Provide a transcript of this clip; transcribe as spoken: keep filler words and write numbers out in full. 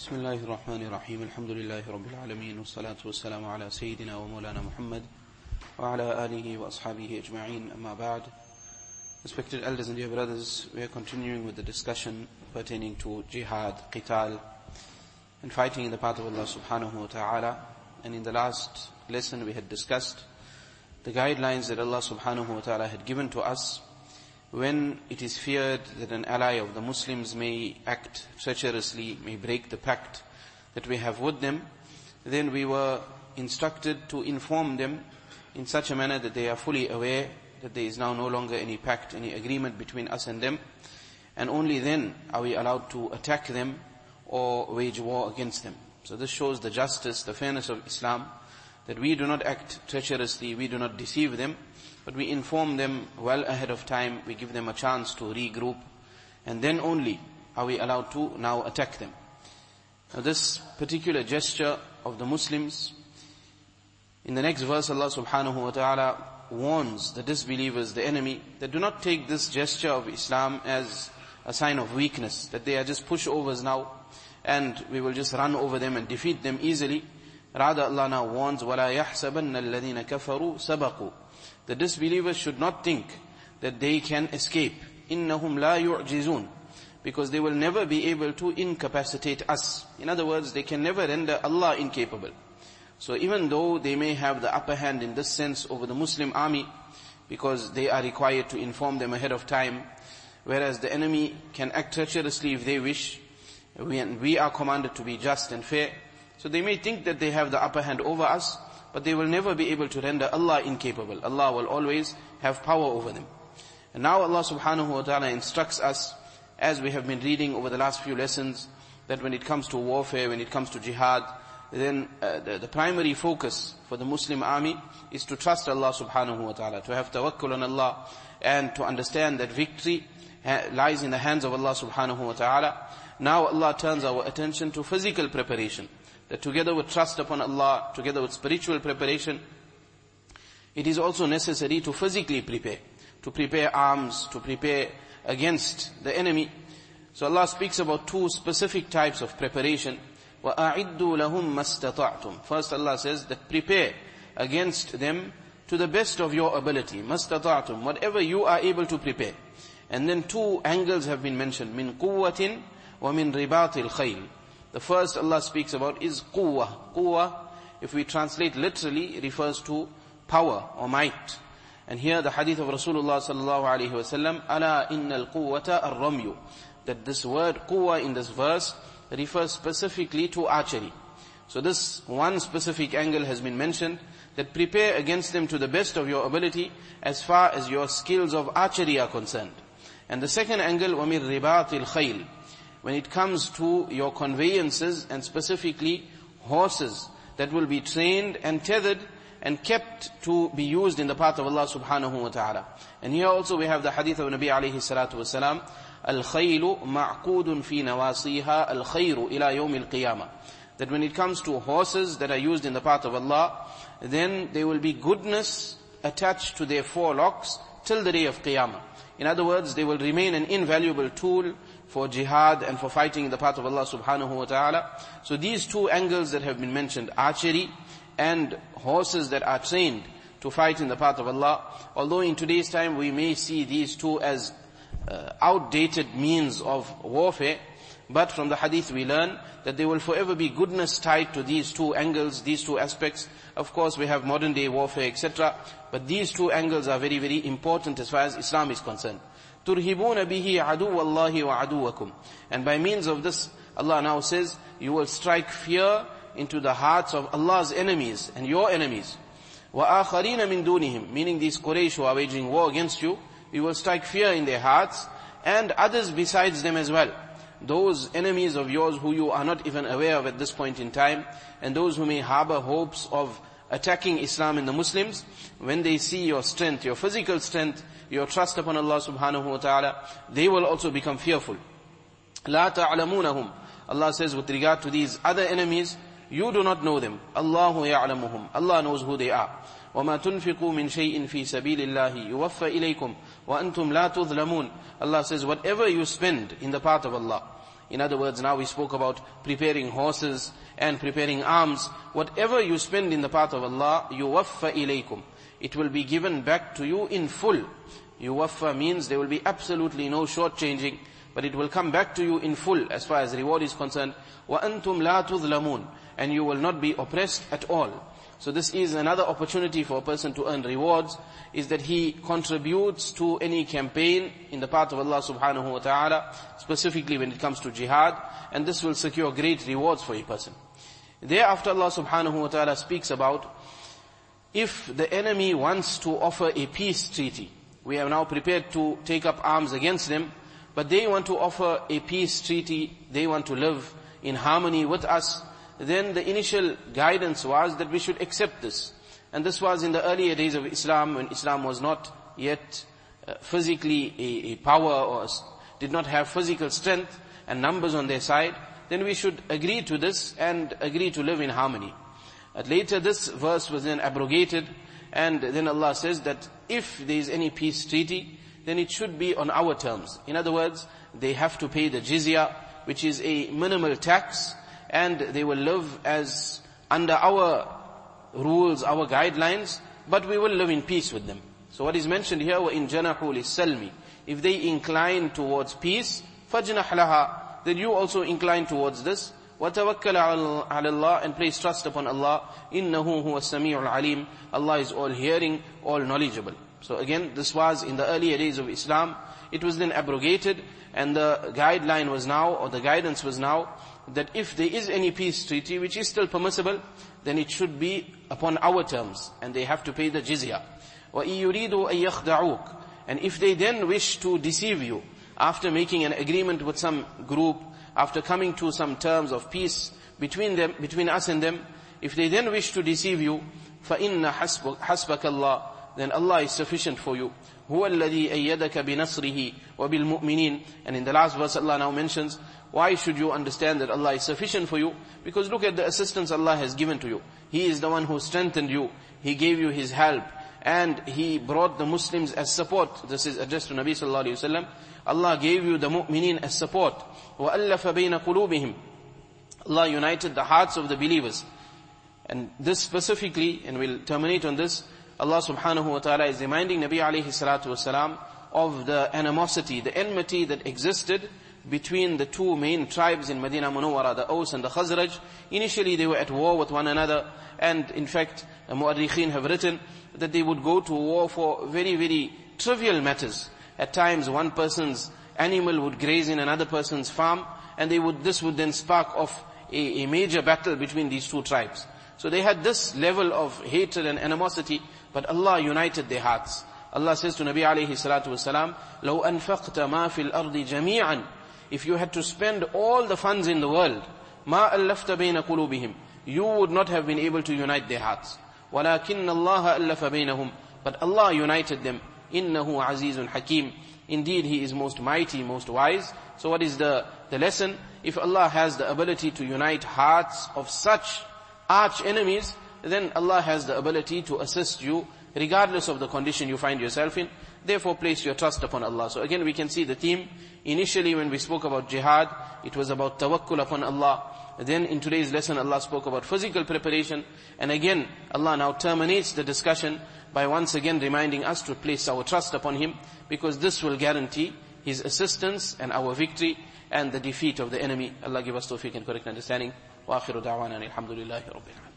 بسم الله الرحمن الرحيم الحمد لله رب العالمين والصلاة والسلام على سيدنا ومولانا محمد وعلى آله وأصحابه أجمعين أما بعد. Respected elders and dear brothers, we are continuing with the discussion pertaining to jihad, qital, and fighting in the path of Allah subhanahu wa ta'ala. And in the last lesson we had discussed the guidelines that Allah subhanahu wa ta'ala had given to us when it is feared that an ally of the Muslims may act treacherously, may break the pact that we have with them. Then we were instructed to inform them in such a manner that they are fully aware that there is now no longer any pact, any agreement between us and them, and only then are we allowed to attack them or wage war against them. So this shows the justice, the fairness of Islam, that we do not act treacherously, we do not deceive them, but we inform them well ahead of time, we give them a chance to regroup, and then only are we allowed to now attack them. Now this particular gesture of the Muslims, in the next verse Allah subhanahu wa ta'ala warns the disbelievers, the enemy, that do not take this gesture of Islam as a sign of weakness, that they are just pushovers now, and we will just run over them and defeat them easily. Rather Allah now warns, وَلَا يَحْسَبَنَّ الَّذِينَ كَفَرُوا سَبَقُوا. The disbelievers should not think that they can escape. إِنَّهُمْ لَا يُعْجِزُونَ. Because they will never be able to incapacitate us. In other words, they can never render Allah incapable. So even though they may have the upper hand in this sense over the Muslim army, because they are required to inform them ahead of time, whereas the enemy can act treacherously if they wish, we, we are commanded to be just and fair. So they may think that they have the upper hand over us, but they will never be able to render Allah incapable. Allah will always have power over them. And now Allah subhanahu wa ta'ala instructs us, as we have been reading over the last few lessons, that when it comes to warfare, when it comes to jihad, then uh, the, the primary focus for the Muslim army is to trust Allah subhanahu wa ta'ala, to have tawakkul on Allah, and to understand that victory ha- lies in the hands of Allah subhanahu wa ta'ala. Now Allah turns our attention to physical preparation, that together with trust upon Allah, together with spiritual preparation, it is also necessary to physically prepare, to prepare arms, to prepare against the enemy. So Allah speaks about two specific types of preparation. وَأَعِدُّوا لَهُمْ مَسْتَطَعْتُمْ. First Allah says that prepare against them to the best of your ability. مَسْتَطَعْتُمْ. Whatever you are able to prepare. And then two angles have been mentioned. مِنْ قُوَّةٍ وَمِنْ رِبَاطِ الْخَيْلِ. The first Allah speaks about is quwwah. Quwwah, if we translate literally, refers to power or might. And here the hadith of Rasulullah sallallahu alaihi wasallam, ala innal quwwata ar-ramyu. That this word quwwah in this verse refers specifically to archery. So this one specific angle has been mentioned, that prepare against them to the best of your ability as far as your skills of archery are concerned. And the second angle, وَمِنْ رِبَاطِ الْخَيْلِ. When it comes to your conveyances, and specifically horses that will be trained and tethered and kept to be used in the path of Allah subhanahu wa ta'ala. And here also we have the hadith of Nabi alayhi salatu wasalam, al-khaylu ma'qudun fi nawasiha al-khayru ila yawm al-qiyamah. That when it comes to horses that are used in the path of Allah, then there will be goodness attached to their forelocks till the day of Qiyamah. In other words, they will remain an invaluable tool for jihad and for fighting in the path of Allah subhanahu wa ta'ala. So these two angles that have been mentioned, archery and horses that are trained to fight in the path of Allah, although in today's time we may see these two as uh, outdated means of warfare, but from the hadith we learn that there will forever be goodness tied to these two angles, these two aspects. Of course we have modern day warfare, et cetera. But these two angles are very, very important as far as Islam is concerned. تُرْهِبُونَ بِهِ عَدُوَّ اللَّهِ وَعَدُوَّكُمْ. And by means of this, Allah now says, you will strike fear into the hearts of Allah's enemies and your enemies. وَآخَرِينَ مِن دُونِهِمْ. Meaning these Quraysh who are waging war against you, you will strike fear in their hearts, and others besides them as well. Those enemies of yours who you are not even aware of at this point in time, and those who may harbor hopes of attacking Islam and the Muslims, when they see your strength, your physical strength, your trust upon Allah subhanahu wa ta'ala, they will also become fearful. لَا تَعْلَمُونَهُمْ. Allah says with regard to these other enemies, you do not know them. Allahu ya'lamuhum. Allah knows who they are. وَمَا تُنْفِقُوا مِنْ شَيْءٍ فِي سَبِيلِ اللَّهِ يُوَفَّ إِلَيْكُمْ وَأَنْتُمْ لَا تُظْلَمُونَ. Allah says, whatever you spend in the path of Allah, In other words, now we spoke about preparing horses and preparing arms. Whatever you spend in the path of Allah, yuwaffa ilaykum. It will be given back to you in full. Yuwaffa means there will be absolutely no shortchanging, but it will come back to you in full as far as reward is concerned. Wa antum la tudhlamun. And you will not be oppressed at all. So this is another opportunity for a person to earn rewards, is that he contributes to any campaign in the path of Allah subhanahu wa ta'ala, specifically when it comes to jihad, and this will secure great rewards for a person. Thereafter Allah subhanahu wa ta'ala speaks about if the enemy wants to offer a peace treaty. We are now prepared to take up arms against them, but they want to offer a peace treaty, they want to live in harmony with us. Then the initial guidance was that we should accept this. And this was in the earlier days of Islam, when Islam was not yet uh, physically a, a power, or did not have physical strength and numbers on their side. Then we should agree to this and agree to live in harmony. But later this verse was then abrogated, and then Allah says that if there is any peace treaty, then it should be on our terms. In other words, they have to pay the jizya, which is a minimal tax, and they will live as under our rules, our guidelines, but we will live in peace with them. So what is mentioned here, وَإِن جَنَحُوا لِلسَّلْمِ, if they incline towards peace, فَجْنَحْ لَهَا, then you also incline towards this. وَتَوَكَّلَ عَلَى اللَّهِ, and place trust upon Allah. إِنَّهُ هُوَ السَّمِيعُ الْعَلِيمُ, Allah is all hearing, all knowledgeable. So again, this was in the earlier days of Islam. It was then abrogated, and the guideline was now, or the guidance was now, that if there is any peace treaty, which is still permissible, then it should be upon our terms, and they have to pay the jizya. وَإِن يُرِيدُوا أَن يَخْدَعُوكَ, and if they then wish to deceive you, after making an agreement with some group, after coming to some terms of peace between them, between us and them, if they then wish to deceive you, فَإِنَّ حَسْبَكَ اللَّهِ, then Allah is sufficient for you. هُوَ الَّذِي أَيَّدَكَ بِنَصْرِهِ وَبِالْمُؤْمِنِينَ. And in the last verse Allah now mentions, why should you understand that Allah is sufficient for you? Because look at the assistance Allah has given to you. He is the one who strengthened you. He gave you His help. And He brought the Muslims as support. This is addressed to Nabi sallallahu alayhi wa sallam. Allah gave you the mu'mineen as support. وَأَلَّفَ بَيْنَ قُلُوبِهِمْ. Allah united the hearts of the believers. And this specifically, and we'll terminate on this, Allah subhanahu wa ta'ala is reminding Nabi alayhi salatu wasalam of the animosity, the enmity that existed between the two main tribes in Medina Munawwara, the Aus and the Khazraj. Initially they were at war with one another, and in fact, the Mu'arrikhin have written that they would go to war for very, very trivial matters. At times one person's animal would graze in another person's farm, and they would, this would then spark off a, a major battle between these two tribes. So they had this level of hatred and animosity, but Allah united their hearts. Allah says to Nabi alayhi salatu wasalam, لَوْ أَنفَقْتَ مَا فِي الْأَرْضِ جَمِيعًا, if you had to spend all the funds in the world, مَا أَلَّفْتَ بَيْنَ قُلُوبِهِمْ, you would not have been able to unite their hearts. وَلَكِنَّ اللَّهَ أَلَّفَ بَيْنَهُمْ, but Allah united them. إِنَّهُ عَزِيزٌ حَكِيمٌ, indeed He is most mighty, most wise. So what is the, the lesson? If Allah has the ability to unite hearts of such arch enemies, then Allah has the ability to assist you regardless of the condition you find yourself in. Therefore place your trust upon Allah. So again we can see the theme. Initially when we spoke about jihad, it was about tawakkul upon Allah. Then in today's lesson Allah spoke about physical preparation. And again Allah now terminates the discussion by once again reminding us to place our trust upon Him, because this will guarantee His assistance and our victory and the defeat of the enemy. Allah give us tawfiq and correct understanding. Wa akhiru da'wana alhamdulillahi rabbil alamin.